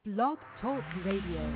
Blog Talk Radio.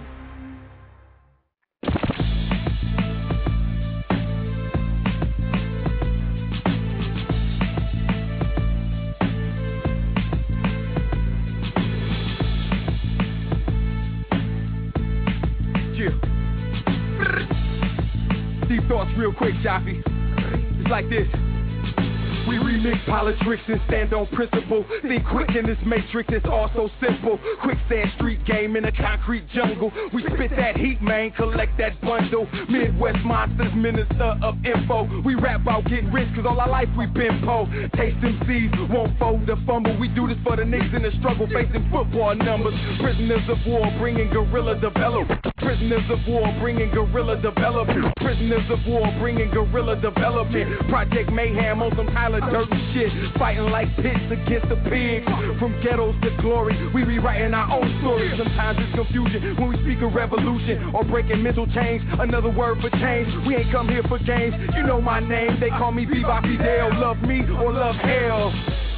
Deep thoughts real quick, Joffy. It's like this. We remix politics and stand on principle. Think quick in this matrix, it's all so simple. Quicksand street game in a concrete jungle. We spit that heat, man, collect that bundle. Midwest monsters, minister of info. We rap about getting rich, cause all our life we been po. Taste MCs, won't fold the fumble. We do this for the niggas in the struggle, facing football numbers. Prisoners of war, bringing guerrilla development. Prisoners of war, bringing guerrilla development. Prisoners of war, bringing guerrilla development. Project Mayhem on some Tyler Durden shit. Fighting like pits against the pigs. From ghettos to glory, we rewriting our own story. Sometimes it's confusion when we speak of revolution or breaking mental chains. Another word for change. We ain't come here for games. You know my name, they call me Viva Fidel. Love me or love hell.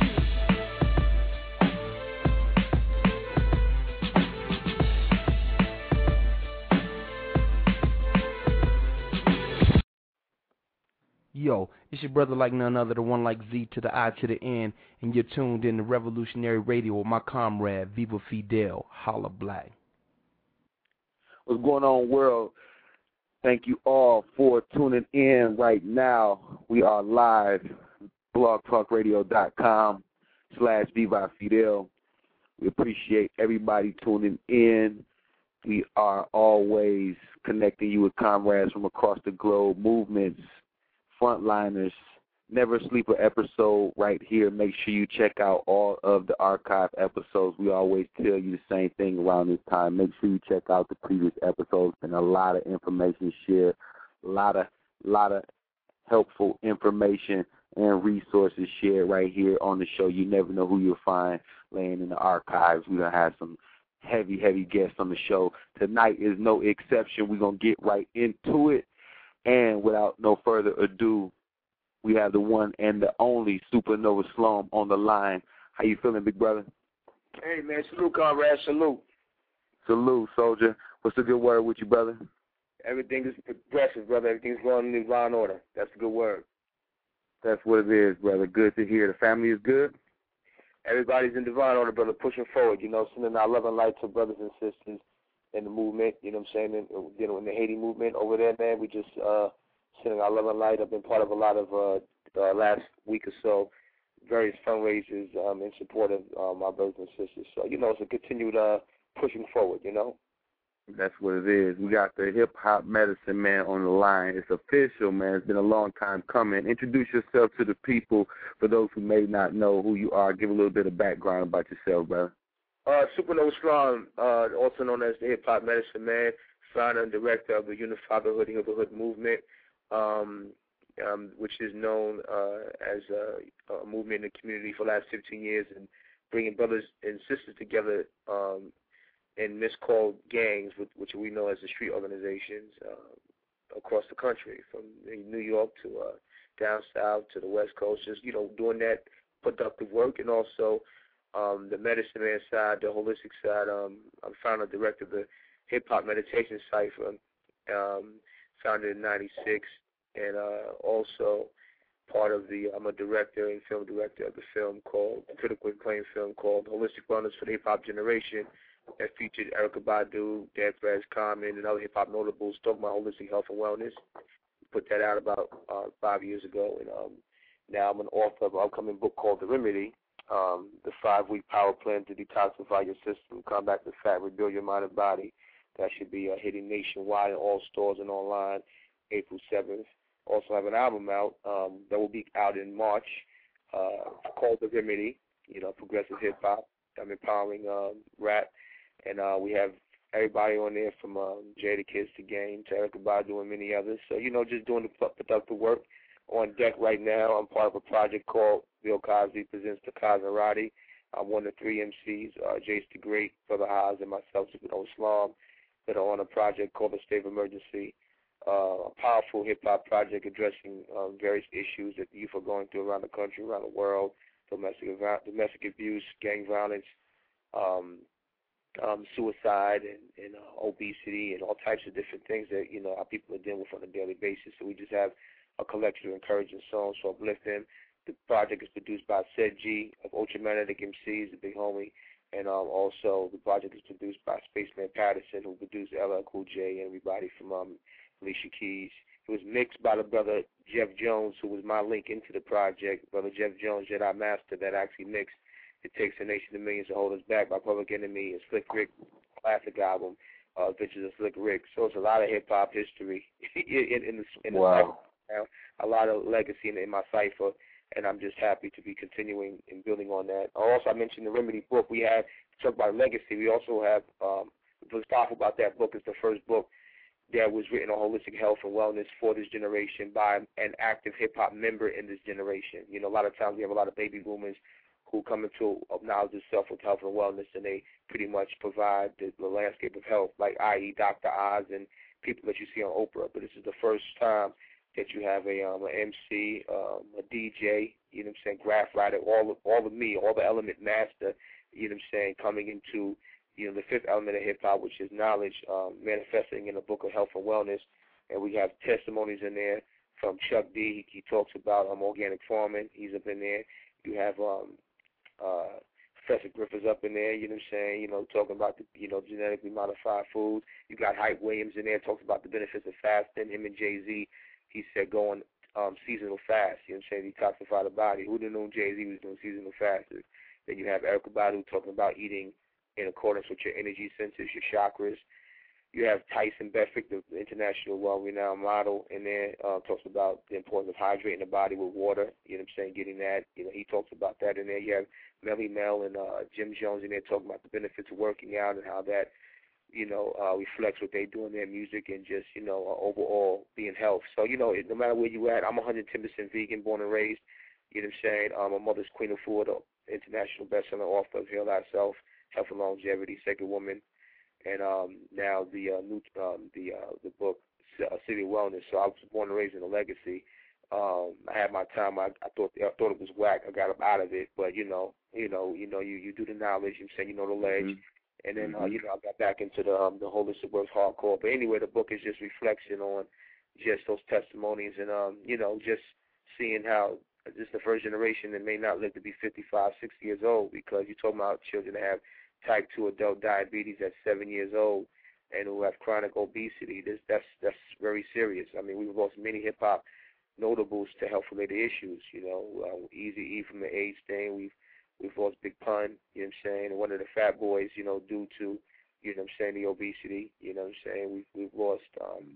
Yo, it's your brother like none other, the one like Z to the I to the N, and you're tuned in to Revolutionary Radio with my comrade, Viva Fidel, Holla Black. What's going on, world? Thank you all for tuning in right now. We are live, blogtalkradio.com/Viva Fidel. We appreciate everybody tuning in. We are always connecting you with comrades from across the globe, movements, frontliners. Never Sleeper episode right here. Make sure you check out all of the archive episodes. We always tell you the same thing around this time. Make sure you check out the previous episodes. Been a lot of information shared, a lot of helpful information and resources shared right here on the show. You never know who you'll find laying in the archives. We're gonna have some heavy guests on the show. Tonight is no exception. We're gonna get right into it. And without no further ado, we have the one and the only Supernova Slum on the line. How you feeling, big brother? Hey, man, salute, comrade, salute. Salute, soldier. What's the good word with you, brother? Everything is progressive, brother. Everything's going in divine order. That's a good word. That's what it is, brother. Good to hear. The family is good? Everybody's in divine order, brother, pushing forward, sending our love and light to brothers and sisters in the movement, you know what I'm saying, in the Haiti movement over there, man. We just sending our love and light. I've been part of a lot of last week or so, various fundraisers in support of my brothers and sisters. So, it's a continued pushing forward, That's what it is. We got the hip-hop medicine man on the line. It's official, man. It's been a long time coming. Introduce yourself to the people for those who may not know who you are. Give a little bit of background about yourself, brother. Supernova Strong, also known as the Hip Hop Medicine Man, founder and director of the Unified Hood movement, which is known as a movement in the community for the last 15 years and bringing brothers and sisters together in miscalled gangs, which we know as the street organizations across the country, from New York to down south to the West Coast, just, doing that productive work. And also the medicine man side, the holistic side. I'm founder and director of the Hip Hop Meditation Cipher, founded in '96, and also I'm a director and film director of the film called, the critically acclaimed film called Holistic Wellness for the Hip Hop Generation, that featured Erykah Badu, Dan Perez Common, and other hip hop notables talking about holistic health and wellness. Put that out about 5 years ago, and now I'm an author of an upcoming book called The Remedy, the 5-week power plan to detoxify your system, combat the fat, rebuild your mind and body. That should be hitting nationwide in all stores and online, April 7th. Also have an album out that will be out in March called The Remedy, progressive hip-hop. I'm empowering rap. And we have everybody on there from Jadakiss to Game to Erykah Badu and many others. So, just doing the productive work on deck right now. I'm part of a project called Bill Cosby Presents the Cosnerati. I'm one of 3 MCs, Jace the Great, Brother Haas, and myself, Supernova Islam, that are on a project called The State of Emergency, a powerful hip-hop project addressing various issues that the youth are going through around the country, around the world, domestic abuse, gang violence, suicide and obesity and all types of different things that, you know, our people are dealing with on a daily basis. So we just have a collection of encouraging songs to uplift them. The project is produced by Sed G of Ultramagnetic MCs, the big homie, and also the project is produced by Spaceman Patterson, who produced LL Cool J and everybody from Alicia Keys. It was mixed by the brother Jeff Jones, who was my link into the project. Brother Jeff Jones, Jedi Master, that actually mixed It Takes a Nation of Millions to Hold Us Back by Public Enemy and Slick Rick, classic album, Adventures of Slick Rick. So it's a lot of hip-hop history in the wow. cypher. A lot of legacy in my cipher, and I'm just happy to be continuing and building on that. Also, I mentioned the Remedy book. We have, talk about legacy, we also have, what's powerful about that book is the first book that was written on holistic health and wellness for this generation by an active hip-hop member in this generation. You know, a lot of times we have a lot of baby boomers who come into knowledge of self with health and wellness, and they pretty much provide the landscape of health, like i.e. Dr. Oz and people that you see on Oprah. But this is the first time that you have a MC, a DJ, you know what I'm saying, graph writer, all of me, all the element master, you know what I'm saying, coming into, you know, the fifth element of hip-hop, which is knowledge, manifesting in the book of health and wellness. And we have testimonies in there from Chuck D. He talks about organic farming. He's up in there. You have Professor Griffiths up in there, you know what I'm saying, you know, talking about the, you know, genetically modified foods. You got Hype Williams in there, talks about the benefits of fasting. Him and Jay-Z, he said go on seasonal fast, you know what I'm saying, detoxify the body. Who didn't know Jay-Z was doing seasonal fasting? Then you have Erykah Badu talking about eating in accordance with your energy centers, your chakras. You have Tyson Bedford, the international well-renowned model, in there, talks about the importance of hydrating the body with water, you know what I'm saying, getting that. You know, he talks about that in there. You have Melly Mel and Jim Jones in there talking about the benefits of working out and how that, you know, reflects what they do in their music and just, you know, overall being health. So, you know, no matter where you at, I'm 110% vegan, born and raised, you know what I'm saying. My mother's Queen of Food, international bestselling author of Heal Thyself, Health and Longevity, Sacred Woman, and now the book City of Wellness. So I was born and raised in a legacy. I had my time. I thought it was whack. I got up out of it, but you do the knowledge. I'm saying, you know, the ledge, mm-hmm. and then you know, I got back into the holistic works hardcore. But anyway, the book is just reflection on just those testimonies and you know, just seeing how this is the first generation that may not live to be 55, 60 years old, because you're talking about children that have type 2 adult diabetes at 7 years old and who have chronic obesity. That's very serious. I mean, we've lost many hip-hop notables to health-related issues, you know, Eazy-E from the AIDS thing. We've lost Big Pun, you know what I'm saying, and one of the Fat Boys, you know, due to, you know what I'm saying, the obesity, you know what I'm saying. We've lost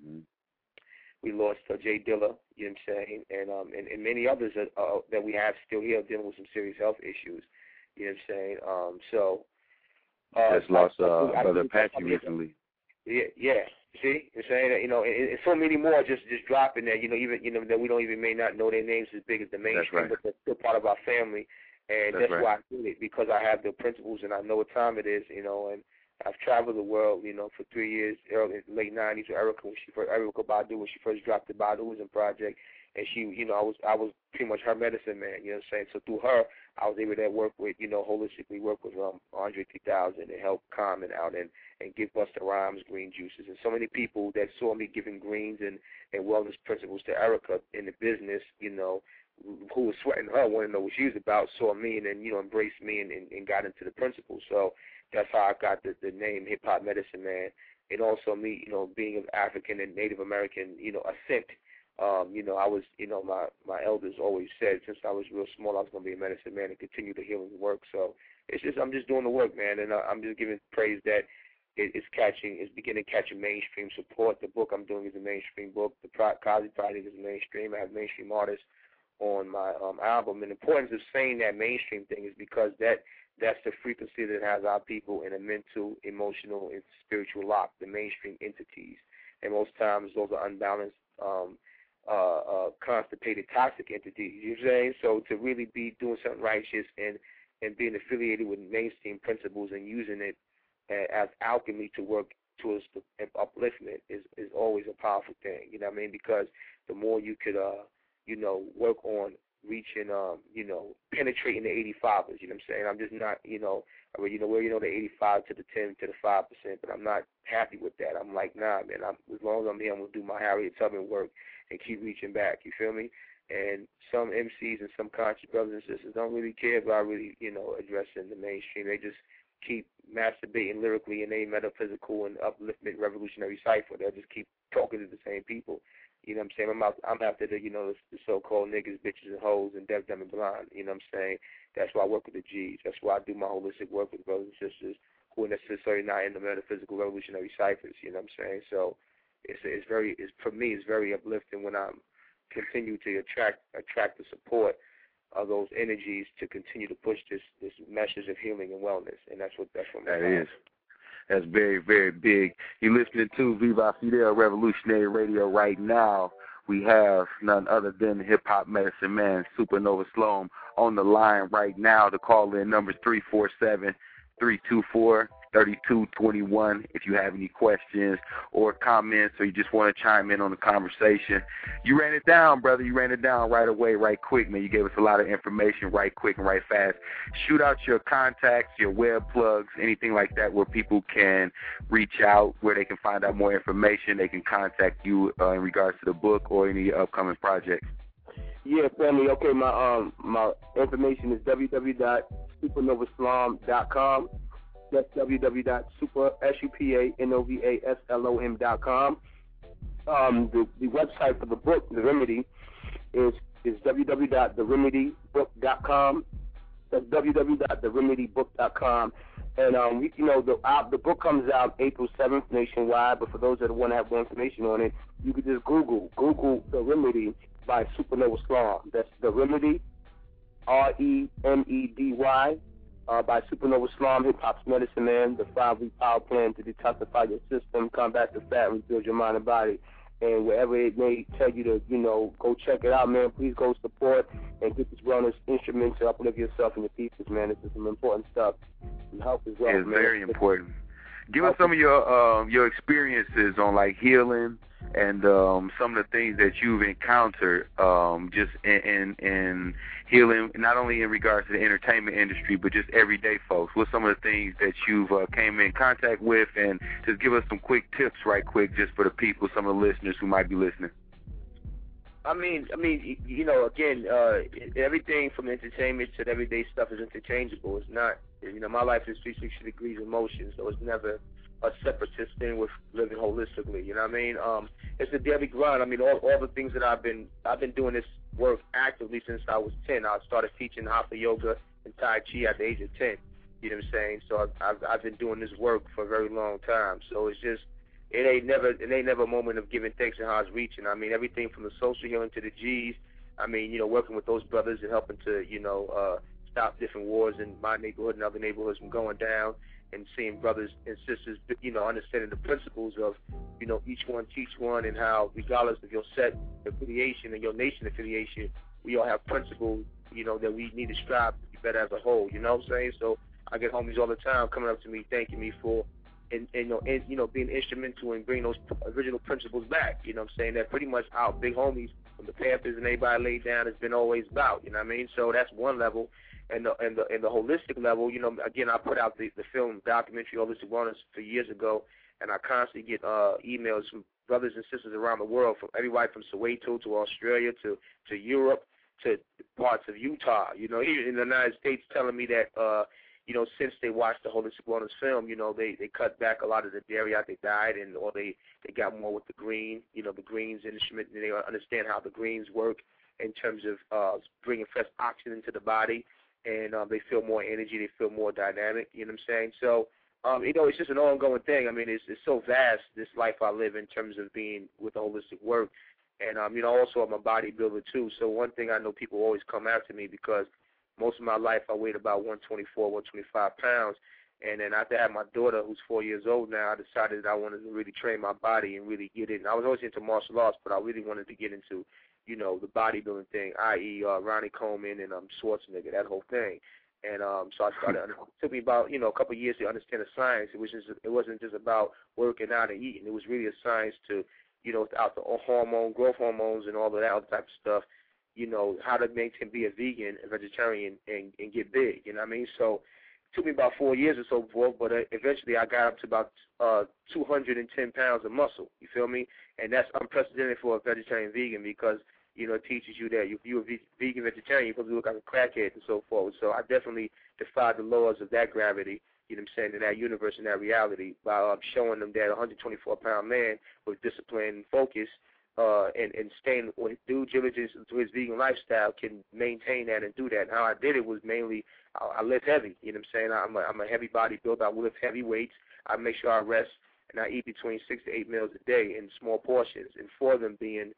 we lost Jay Dilla, you know what I'm saying, and many others that we have still here dealing with some serious health issues, you know what I'm saying. So just lost Brother Apache recently. Yeah. See, you're saying that, you know, and so many more just dropping there, you know, even, you know, that we don't even may not know their names as big as the mainstream, right. But they're still part of our family, and that's right. Why I do it, because I have the principles and I know what time it is, you know, and I've traveled the world, you know, for 3 years, late 90s with Erykah Badu, when she first dropped the Baduism project, and she, you know, I was pretty much her medicine man, you know what I'm saying? So through her, I was able to work with, you know, holistically work with Andre 3000 and help Common out and give Busta Rhymes green juices. And so many people that saw me giving greens and wellness principles to Erykah in the business, you know, who was sweating her, wanted to know what she was about, saw me and then, you know, embraced me and got into the principles. So that's how I got the name Hip Hop Medicine Man. And also me, you know, being of African and Native American, you know, ascent. You know, I was, you know, my elders always said since I was real small I was going to be a medicine man and continue the healing work. So it's just, I'm just doing the work, man, and I'm just giving praise that it's beginning to catch a mainstream support. The book I'm doing is a mainstream book. The Cosby Project is mainstream. I have mainstream artists on my album. And the importance of saying that mainstream thing is because that's the frequency that has our people in a mental, emotional, and spiritual lock, the mainstream entities. And most times those are unbalanced, constipated, toxic entities, you know what I'm saying? So to really be doing something righteous and being affiliated with mainstream principles and using it as alchemy to work towards the upliftment is always a powerful thing, you know what I mean? Because the more you could, you know, work on reaching, you know, penetrating the 85ers, you know what I'm saying? I'm just not, you know, I mean, the 85 to the 10 to the 5%, but I'm not happy with that. I'm like, nah, man. As long as I'm here, I'm gonna do my Harriet Tubman work and keep reaching back. You feel me? And some MCs and some conscious brothers and sisters don't really care about really, addressing the mainstream. They just keep masturbating lyrically in a metaphysical and upliftment revolutionary cipher. They'll just keep talking to the same people. You know what I'm saying? I'm after the so-called niggas, bitches, and hoes, and deaf, dumb, and blind. You know what I'm saying? That's why I work with the G's. That's why I do my holistic work with brothers and sisters who are necessarily not in the metaphysical revolutionary ciphers. You know what I'm saying? So for me, it's very uplifting when I'm continue to attract the support of those energies to continue to push this message of healing and wellness, and that's what that is. That's very, very big. You're listening to Viva Fidel Revolutionary Radio right now. We have none other than hip-hop medicine man, Supernova Sloan, on the line right now. The call-in number is 347-324-3221 if you have any questions or comments or you just want to chime in on the conversation. You ran it down, brother. You ran it down right away, right quick, man. You gave us a lot of information right quick and right fast. Shoot out your contacts, your web plugs, anything like that where people can reach out, where they can find out more information. They can contact you in regards to the book or any upcoming projects. Yeah, family. Okay, my information is www.supernovaslom.com. That's www.supernovaslom.com. The website for the book, The Remedy, is www.theremedybook.com. That's www.theremedybook.com. And the book comes out April 7th nationwide. But for those that want to have more information on it, you can just Google The Remedy by Supernova Slom. That's The Remedy, REMEDY. By Supernova Slom, Hip Hop's Medicine Man, the 5-week power plan to detoxify your system, combat the fat, rebuild your mind and body. And wherever it may tell you to, go check it out, man, please go support and get this wellness instrument to uplift yourself and your people, man. This is some important stuff and help as well. It's very important. Give us some of your experiences on like healing and some of the things that you've encountered just in healing, not only in regards to the entertainment industry, but just everyday folks. What's some of the things that you've came in contact with, and just give us some quick tips right quick just for the people, some of the listeners who might be listening. I mean, again, everything from entertainment to everyday stuff is interchangeable. It's not, my life is 360 degrees in motion, so it's never a separatist thing with living holistically. You know what I mean? It's a daily grind. I mean, all the things that I've been doing this work actively since I was 10. I started teaching Hatha Yoga and Tai Chi at the age of 10. You know what I'm saying? So I've been doing this work for a very long time. So it's just, it ain't never a moment of giving thanks and how it's reaching. I mean, everything from the social healing to the G's. I mean, working with those brothers and helping to, stop different wars in my neighborhood and other neighborhoods from going down, and seeing brothers and sisters, understanding the principles of, each one teach one, and how regardless of your set affiliation and your nation affiliation, we all have principles, that we need to strive to be better as a whole. You know what I'm saying? So I get homies all the time coming up to me, thanking me for, being instrumental in bringing those original principles back. You know what I'm saying? That pretty much our big homies from the Panthers and everybody laid down has been always about. You know what I mean? So that's one level. And the holistic level, again, I put out the film documentary Holistic Wellness for years ago, and I constantly get emails from brothers and sisters around the world, from everybody from Soweto to Australia to Europe to parts of Utah, here in the United States, telling me that, since they watched the Holistic Wellness film, they cut back a lot of the dairy out their diet, or they got more with the green, the greens instrument, and they understand how the greens work in terms of bringing fresh oxygen into the body. And they feel more energy, they feel more dynamic, you know what I'm saying? So, it's just an ongoing thing. I mean, it's so vast, this life I live, in terms of being with the holistic work. And, also I'm a bodybuilder too. So one thing I know, people always come after me because most of my life I weighed about 124, 125 pounds. And then after I had my daughter, who's 4 years old now, I decided that I wanted to really train my body and really get in. I was always into martial arts, but I really wanted to get into the bodybuilding thing, i.e. Ronnie Coleman and Schwarzenegger, that whole thing. And so I started. It took me about a couple of years to understand the science. It wasn't just about working out and eating. It was really a science to without the growth hormones and all of that other type of stuff. How to be a vegan, a vegetarian, and get big. You know what I mean? So took me about 4 years or so forth, but eventually I got up to about 210 pounds of muscle. You feel me? And that's unprecedented for a vegetarian vegan because, you know, it teaches you that if you're a vegan vegetarian, you're supposed to look like a crackhead and so forth. So I definitely defied the laws of that gravity, you know what I'm saying, in that universe and that reality by showing them that a 124-pound man with discipline and focus and staying with due diligence to his vegan lifestyle can maintain that and do that. And how I did it was mainly I lift heavy, you know what I'm saying. I'm a heavy bodybuilder. I lift heavy weights. I make sure I rest, and I eat between 6 to 8 meals a day in small portions, and 4 of them being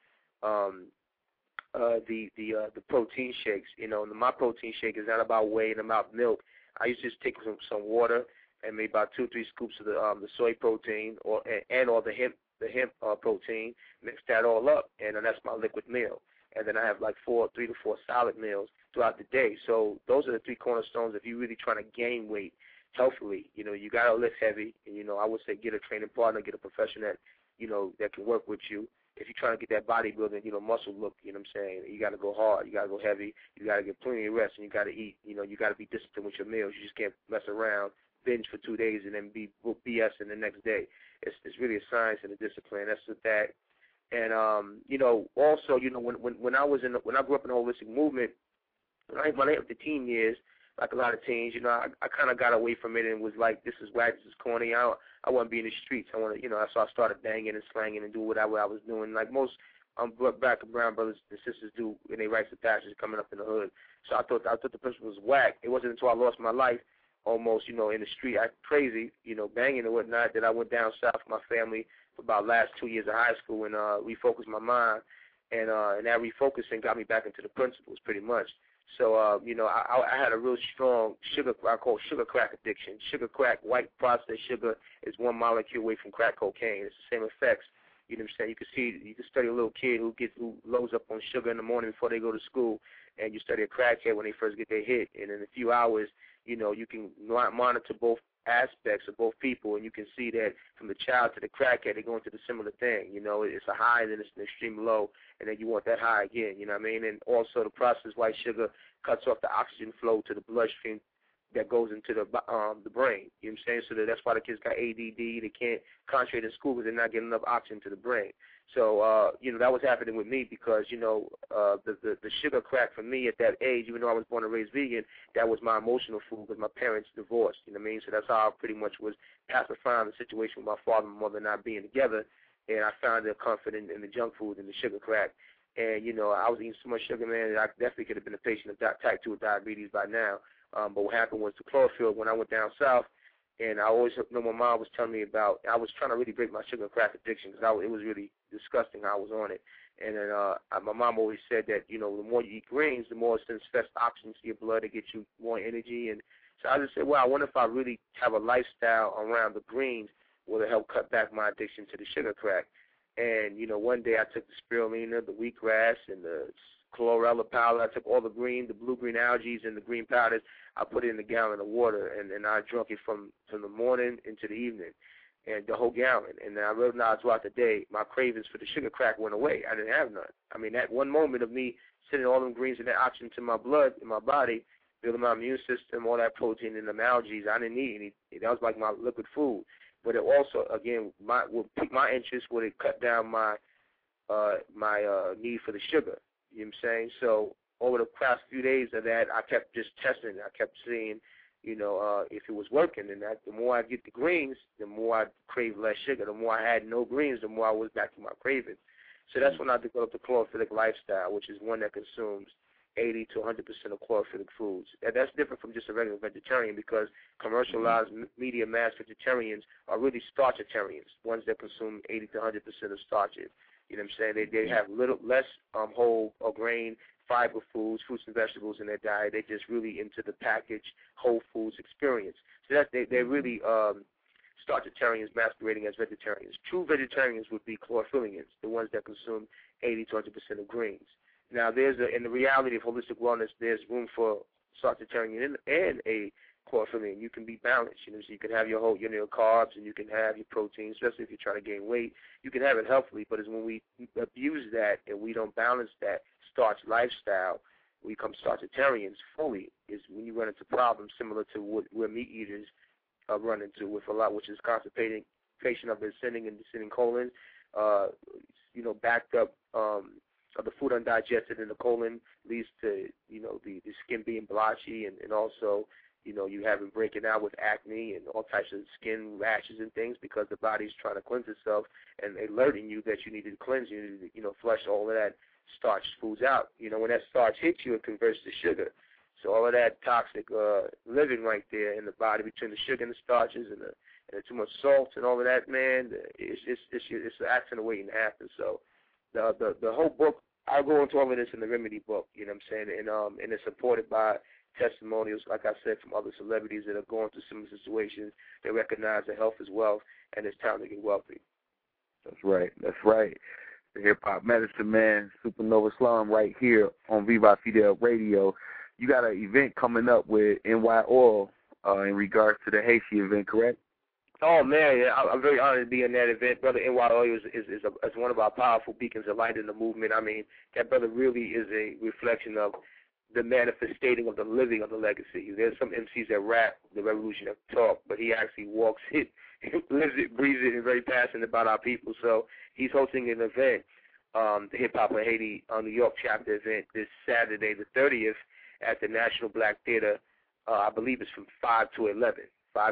the protein shakes. You know, my protein shake is not about whey and about milk. I used to just take some water and maybe about 2 or 3 scoops of the soy protein or the hemp protein, mix that all up, and then that's my liquid meal. And then I have like 3 to 4 solid meals throughout the day. So those are the 3 cornerstones if you're really trying to gain weight healthily. You know, you got to lift heavy, and, you know, I would say get a training partner, get a professional that, you know, that can work with you. If you're trying to get that bodybuilding, you know, muscle look, you know what I'm saying, you got to go hard, you got to go heavy, you got to get plenty of rest, and you got to eat, you know, you got to be disciplined with your meals. You just can't mess around, binge for 2 days, and then be BS in the next day. It's really a science and a discipline. That's what that. And you know, also, you know, when I grew up in the holistic movement, when I hit the teen years, like a lot of teens, you know, I kind of got away from it and was like, this is whack, this is corny. I want to be in the streets. I want to, you know, so I started banging and slanging and doing whatever I was doing, like most black and brown brothers and sisters do in their rites of passage coming up in the hood. So I thought the principle was whack. It wasn't until I lost my life, almost, you know, in the street, crazy, you know, banging and whatnot, that I went down south with my family for about last 2 years of high school and refocused my mind, and that refocusing got me back into the principles pretty much. So, you know, I had a real strong I call sugar crack addiction. Sugar crack, white processed sugar is 1 molecule away from crack cocaine. It's the same effects. You know what I'm saying? You can study a little kid who loads up on sugar in the morning before they go to school, and you study a crackhead when they first get their hit. And in a few hours, you know, you can monitor both aspects of both people, and you can see that from the child to the crackhead, they're going through the similar thing. You know, it's a high, and then it's an extreme low, and then you want that high again, you know what I mean? And also the processed white sugar cuts off the oxygen flow to the bloodstream that goes into the brain, you know what I'm saying? So that's why the kids got ADD, they can't concentrate in school because they're not getting enough oxygen to the brain. So, you know, that was happening with me because, you know, the sugar crack for me at that age, even though I was born and raised vegan, that was my emotional food because my parents divorced, you know what I mean? So that's how I pretty much was pacifying the situation with my father and mother not being together, and I found their comfort in the junk food and the sugar crack. And, you know, I was eating so much sugar, man, that I definitely could have been a patient of type 2 diabetes by now. But what happened was the chlorophyll, when I went down south, and I always know my mom was telling me about, I was trying to really break my sugar crack addiction because it was really disgusting how I was on it. And then my mom always said that, you know, the more you eat greens, the more it sends fresh oxygen to your blood to get you more energy. And so I just said, well, I wonder if I really have a lifestyle around the greens will it help cut back my addiction to the sugar crack. And, you know, one day I took the spirulina, the wheatgrass, and the chlorella powder. I took all the blue-green algae and the green powders. I put it in a gallon of water, and I drank it from the morning into the evening, and the whole gallon. And then I realized throughout the day, my cravings for the sugar crack went away. I didn't have none. I mean, that one moment of me sending all them greens and that oxygen to my blood, in my body, building my immune system, all that protein and them algae, I didn't need any. That was like my liquid food. But it also, again, would pique my interest when it cut down my need for the sugar. You know what I'm saying? So over the past few days of that, I kept just testing. I kept seeing, you know, if it was working. And the more I get the greens, the more I crave less sugar. The more I had no greens, the more I was back to my cravings. So that's when I developed the chlorophyllic lifestyle, which is one that consumes 80 to 100% of chlorophylllic foods. And that's different from just a regular vegetarian because commercialized media mass vegetarians are really starchitarians, ones that consume 80 to 100% of starches. You know what I'm saying? They have less whole or grain, fiber foods, fruits and vegetables in their diet. They're just really into the packaged whole foods experience. So they're really starchitarians masquerading as vegetarians. True vegetarians would be chlorophyllians, the ones that consume 80 to 100% of greens. Now, in the reality of holistic wellness, there's room for starchitarian and a chlorophyllin. You can be balanced, you know, so you can have your carbs and you can have your protein, especially if you're trying to gain weight. You can have it healthily, but it's when we abuse that and we don't balance that starch lifestyle, we become starchitarians fully is when you run into problems similar to where meat eaters run into with a lot, which is constipation of the ascending and descending colon, backed up of the food undigested in the colon leads to, the skin being blotchy and also, you having breaking out with acne and all types of skin rashes and things because the body's trying to cleanse itself and alerting you that you need to cleanse, you need to, flush all of that starch foods out. When that starch hits you, it converts to sugar. So all of that toxic living right there in the body between the sugar and the starches and the too much salt and all of that, man, it's an accident waiting to happen. So the whole book, I'll go into all of this in the Remedy book, you know what I'm saying, and it's supported by testimonials, like I said, from other celebrities that are going through similar situations. They recognize that health is wealth, and it's time to get wealthy. That's right. The hip-hop medicine man, Supernova Slum, right here on Viva Fidel Radio. You got an event coming up with NY Oil in regards to the Haiti event, correct? Oh, man, yeah, I'm very honored to be in that event. Brother NY Oil is one of our powerful beacons of light in the movement. I mean, that brother really is a reflection of the manifestating of the living of the legacy. There's some MCs that rap the revolution of talk, but he actually walks it, lives it, breathes it, and very passionate about our people. So he's hosting an event, the Hip Hop of Haiti New York chapter event this Saturday, the 30th, at the National Black Theater. I believe it's from 5 to 11.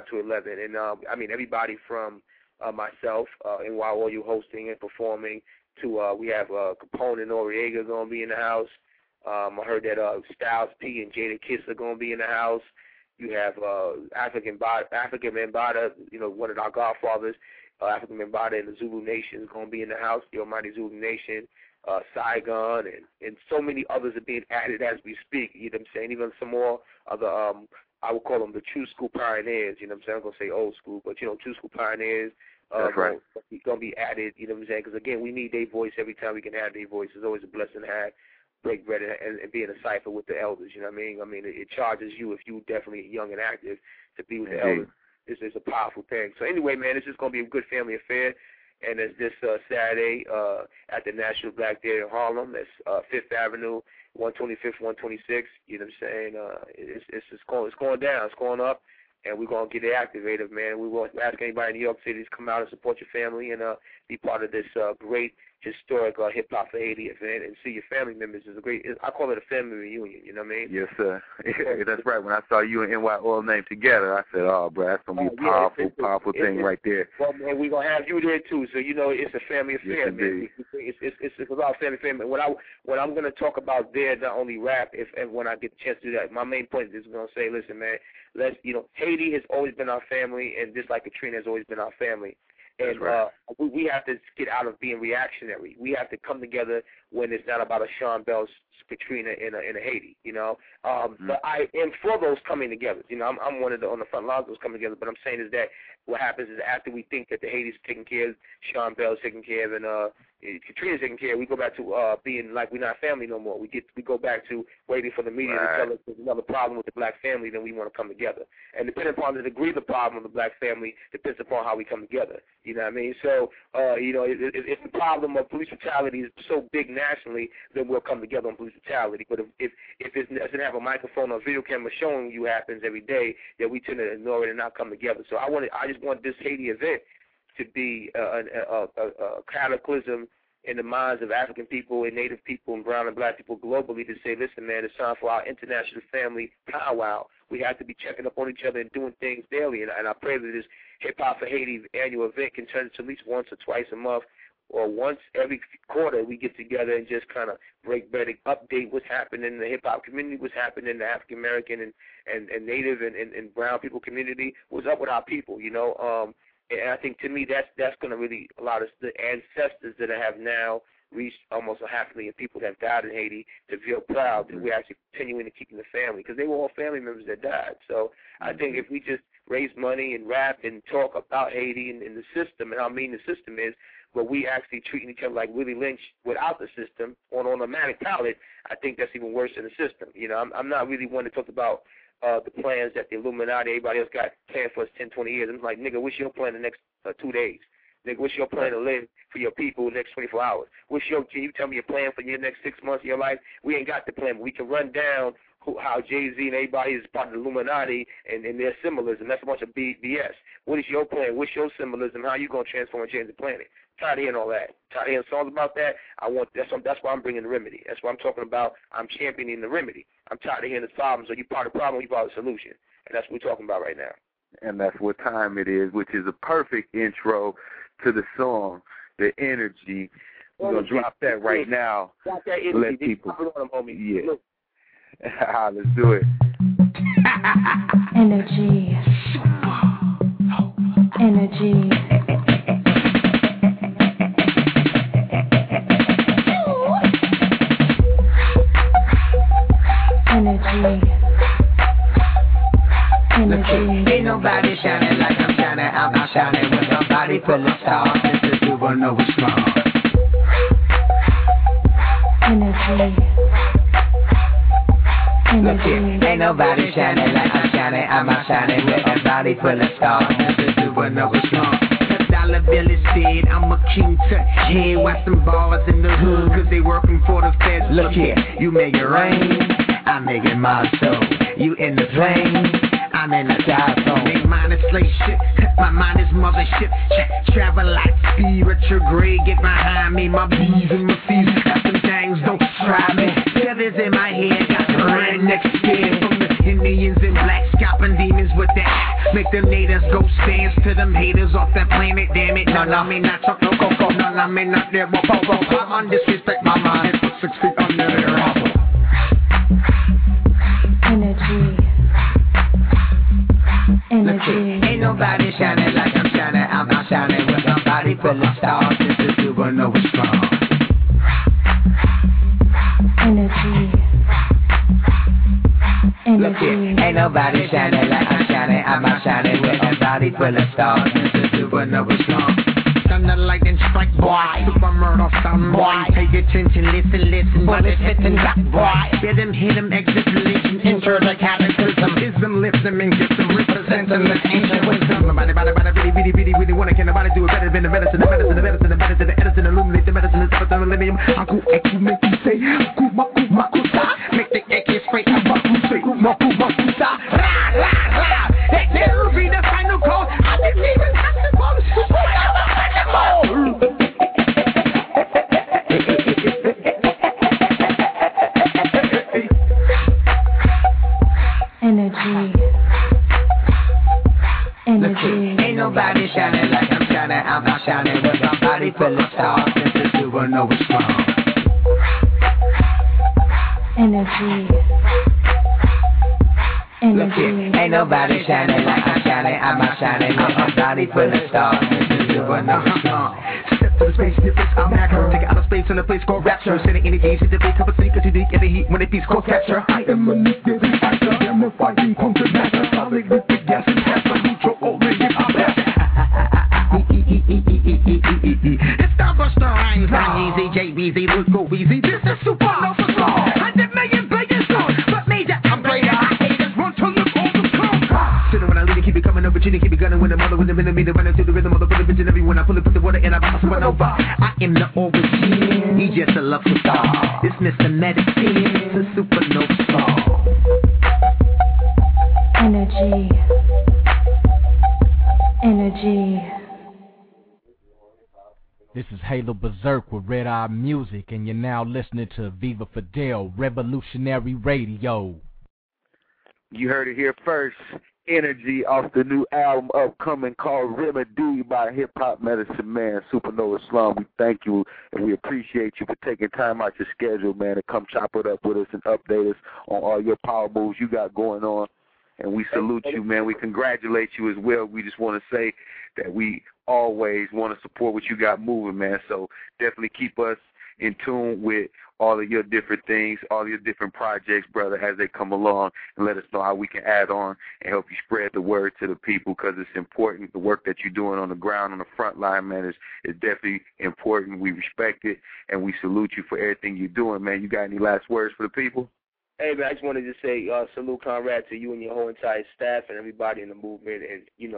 And, everybody from myself, NY Oil hosting and performing, to we have Capone and Noriega going to be in the house. I heard that Styles P and Jada Kiss are going to be in the house. You have African Mbata, one of our godfathers, African Mbata and the Zulu Nation is going to be in the house, the Almighty Zulu Nation, Saigon, and so many others are being added as we speak. You know what I'm saying? Even some more of the, I would call them the true school pioneers. You know what I'm saying? I'm going to say old school, but, true school pioneers. That's right. Going to be added, you know what I'm saying? Because, again, we need their voice every time we can have their voice. It's always a blessing to have break bread and be in a cipher with the elders, you know what I mean? It charges you, if you definitely young and active, to be with the elders. It's a powerful thing. So anyway, man, it's just going to be a good family affair, and it's this Saturday at the National Black Theater in Harlem. That's 5th Avenue, 125th, 126. You know what I'm saying? It's going down. It's going up, and we're going to get it activated, man. We want to ask anybody in New York City to come out and support your family and be part of this great historic hip-hop for Haiti event and see your family members. I call it a family reunion, you know what I mean? Yes, sir. That's right. When I saw you and NY Oil named together, I said, oh, bro, that's going to be a powerful thing right there. Well, man, we're going to have you there, too, so it's a family affair, yes, man. It's about family affair. What I'm going to talk about there, not only rap, and when I get the chance to do that, my main point is going to say, listen, man, Haiti has always been our family, and just like Katrina has always been our family. And right. We have to get out of being reactionary. We have to come together when it's not about a Sean Bell's Katrina in a Haiti, But I am for those coming together. I'm one of the on the front lines of those coming together. But I'm saying is that what happens is after we think that the Haiti's taken care of, Sean Bell's taken care of, and Katrina's taken care of, we go back to being like we're not family no more. We go back to waiting for the media to tell us there's another problem with the black family, then we want to come together. And depending upon the degree of the problem of the black family depends upon how we come together. You know what I mean? So, if the problem of police brutality is so big nationally, then we'll come together on police brutality. But if it doesn't have a microphone or a video camera showing you happens every day, then we tend to ignore it and not come together. So I just want this Haiti event to be a cataclysm in the minds of African people and Native people and brown and black people globally to say, listen, man, it's time for our international family powwow. We have to be checking up on each other and doing things daily. And I pray that this Hip Hop for Haiti annual event can turn into at least once or twice a month or once every quarter we get together and just kind of break bread and update what's happening in the hip-hop community, what's happening in the African-American and Native and brown people community, what's up with our people, And I think, to me, that's going to really allow us, the ancestors that have now reached almost 500,000 people that have died in Haiti, to feel proud that we're actually continuing to keep the family, because they were all family members that died. So I think if we just raise money and rap and talk about Haiti and the system, and how mean the system is, but we actually treating each other like Willie Lynch without the system on automatic pilot, I think that's even worse than the system. I'm not really one to talk about the plans that the Illuminati, everybody else got planned for us 10, 20 years. I'm like, nigga, what's your plan the next 2 days? Nigga, what's your plan to live for your people the next 24 hours? Can you tell me your plan for your next 6 months of your life? We ain't got the plan, but we can run down how Jay-Z and everybody is part of the Illuminati and their symbolism. That's a bunch of BS. What is your plan? What's your symbolism? How are you going to transform and change the planet? Tired of hearing all that. Tired of hearing songs about that. That's why I'm bringing the remedy. That's why I'm talking about. I'm championing the remedy. I'm tired of hearing the problems. So you part of the problem, you part of the solution. And that's what we're talking about right now. And that's what time it is, which is a perfect intro to the song, The Energy. We're going to drop that right now. Drop that energy. Let people. Yeah. Let's do it. Energy. Energy. Energy. Ain't nobody shining like I'm shining. I'm not shining with a body full of stars. This is supernova strong. Energy. Energy. Ain't nobody shining like I'm shining. I'm not shining with a body full of stars. This is supernova strong. Dollar bill is said I'm a king to head. Watch them bars in the hood, cause they working for the feds. Look here, you make it rain, I make it my soul. You in the plane, I'm in the dive. Make mine a slave ship, my mind is mothership. Travel like speed, retrograde, get behind me. My B's and my C's, got some things, don't try me. Feathers in my head, got the redneck skin. From the Indians and black scalping demons with that. Make them natives go stands to them haters off that planet, damn it. No, I mean not talk no coco, no, I mean not there, but popo. I'm on disrespect, my mind is 6 feet under the rubble. Energy. Energy. Ain't nobody shining like I'm shining. I'm not shining with a body full of stars. This is supernova strong. Energy. Energy. Ain't nobody shining like I'm shining. I'm not shining with a body full of stars. This is supernova strong. Thunder, lightning strike, boy. Super murder, sound, boy. Pay attention, listen. Bullets hit and drop, boy. Hit him, exit religion, enter the cataclysm. Ism lifts them and gets them, representing this ancient wisdom. Nobody, bitty, wanna can nobody do it better than the medicine, the Edison, illuminate the medicine, the stuff of the millennium. Aku, make you say, Makusa, make the AK straight, Makusa, ra. That will be the final call. I didn't even have to call Energy. Ain't nobody shining like I'm shining. I'm not shining with my body full of stars. This is supernova strong. Energy. Energy. Ain't nobody shining like I'm shining. I'm not shining with my body full of stars. This is supernova strong. Step to the space, difference, I'm hacker. Take it out of space in a place called rapture. Sending energy to the base, cup of secret to the get the heat when it beats cold capture. I am a nuclear factor. I'm a fighting puncture master. Solid with the gas and gas. I'm neutral, all the hip hop blast. It's Starbuster Rhymes, Easy, JBZ, Luke, go easy. This is supernova strong. 100 million billion songs, but major, I'm greater. I haters run to look all the come. Sitting when I lead it, keep it coming over, cheating, keep it gunning with the mother with the millimeter, running to the rhythm of the bullet, bitch, and everyone I pull it, put the water in, I bounce supernova. I am the origin, he's just a lucky star. It's Mr. Medicine, it's a supernova song. Energy. Energy. This is Halo Berserk with Red Eye Music, and you're now listening to Viva Fidel Revolutionary Radio. You heard it here first. Energy off the new album upcoming called Remedy by Hip Hop Medicine Man, Supernova Slum. We thank you and we appreciate you for taking time out your schedule, man, to come chop it up with us and update us on all your power moves you got going on. And we salute you, man. We congratulate you as well. We just want to say that we always want to support what you got moving, man. So definitely keep us in tune with all of your different things, all your different projects, brother, as they come along, and let us know how we can add on and help you spread the word to the people, because it's important. The work that you're doing on the ground, on the front line, man, is definitely important. We respect it, and we salute you for everything you're doing, man. You got any last words for the people? Hey, man, I just wanted to say salute, Conrad, to you and your whole entire staff and everybody in the movement. And, you know,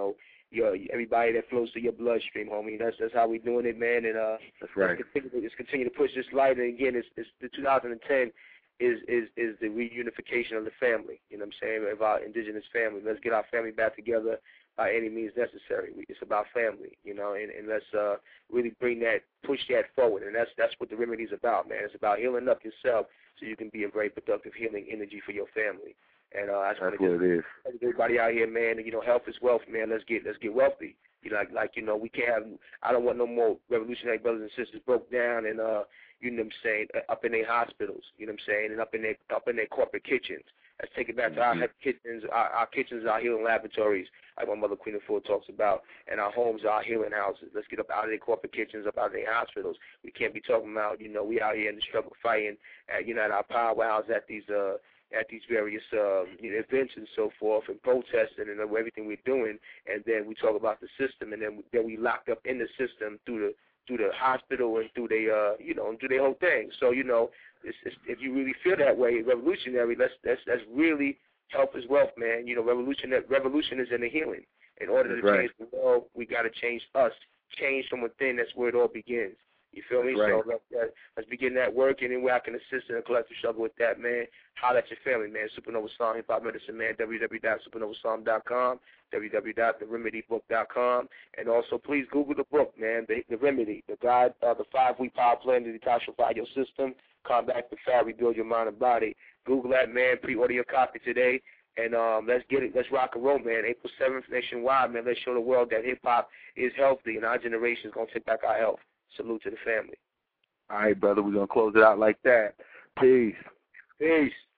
everybody that flows through your bloodstream, homie. That's how we doing it, man. And that's right. Let's continue to push this light. And again, it's the 2010 is the reunification of the family. You know what I'm saying? Of our indigenous family. Let's get our family back together by any means necessary. It's about family, you know, and let's really push that forward. And that's what the remedy is about, man. It's about healing up yourself so you can be a very productive healing energy for your family. And that's what it is. Everybody out here, man, you know, health is wealth, man. Let's get wealthy. You know, like you know, we can't have. I don't want no more revolutionary brothers and sisters broke down and you know what I'm saying, up in their hospitals. You know what I'm saying, and up in their corporate kitchens. Let's take it back to our kitchens. Our kitchens are healing laboratories, like my mother Queen of Four talks about, and our homes are healing houses. Let's get up out of their corporate kitchens, up out of their hospitals. We can't be talking about, you know, we out here in the struggle fighting, you know, at our powwows at these various events and so forth, and protesting and everything we're doing, and then we talk about the system, and then we locked up in the system through the hospital and through their you know, and through their whole thing. So you know, if you really feel that way, revolutionary, that's really health is wealth, man. You know, revolution is in the healing. In order to change the world, we got to change us, change from within. That's where it all begins. You feel me? So let's begin that work. Any way I can assist in a collective struggle with that, man, holler at your family, man. Supernova Islam, Hip Hop Medicine, man. www.supernovaislam.com, www.theremediebook.com, and also please Google the book, man, The Remedy, the guide, the 5-week power plan to detoxify your system, combat the fat, rebuild your mind and body. Google that, man. Pre-order your copy today. And let's get it. Let's rock and roll, man. April 7th, nationwide, man. Let's show the world that hip-hop is healthy, and our generation is going to take back our health. Salute to the family. All right, brother. We're going to close it out like that. Peace. Peace.